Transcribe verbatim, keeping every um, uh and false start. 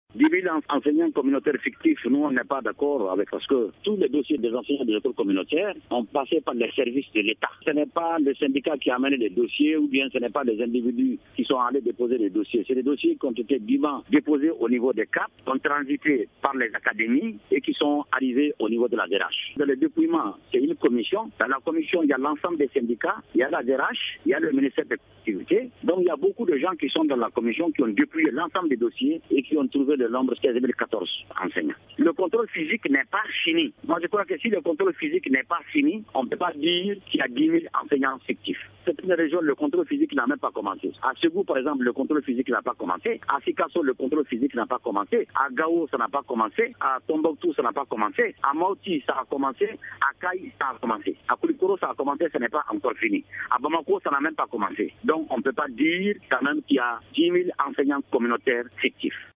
dix mille enseignants communautaires fictifs, nous on n'est pas d'accord avec, parce que tous les dossiers des enseignants de l'école communautaire ont passé par les services de l'État. Ce n'est pas le syndicat qui a amené les dossiers ou bien ce n'est pas les individus qui sont allés déposer les dossiers. C'est des dossiers qui ont été dûment déposés au niveau des C A P, ont transité par les académies et qui sont arrivés au niveau de la D R H. Dans le dépouillement, c'est une commission. Dans la commission, il y a l'ensemble des syndicats, il y a la D R H, il y a le ministère des collectivités. Donc il y a beaucoup de gens qui sont dans la commission qui ont dépouillé l'ensemble des dossiers et qui ont trouvé le nombre quinze mille quatorze enseignants. Le contrôle physique n'est pas fini. Moi je crois que si le contrôle physique n'est pas fini, on ne peut pas dire qu'il y a dix mille enseignants fictifs. C'est une région, le contrôle physique n'a même pas commencé. À Ségou, par exemple, le contrôle physique n'a pas commencé. À Sikasso, le contrôle physique n'a pas commencé. À Gao, ça n'a pas commencé. À Tombouctou, ça n'a pas commencé. À Mauti, ça a commencé. À Kaï, ça a commencé. À Koulikoro, ça a commencé, ce n'est pas encore fini. À Bamako, ça n'a même pas commencé. Donc, on ne peut pas dire quand même qu'il y a dix mille enseignants communautaires fictifs.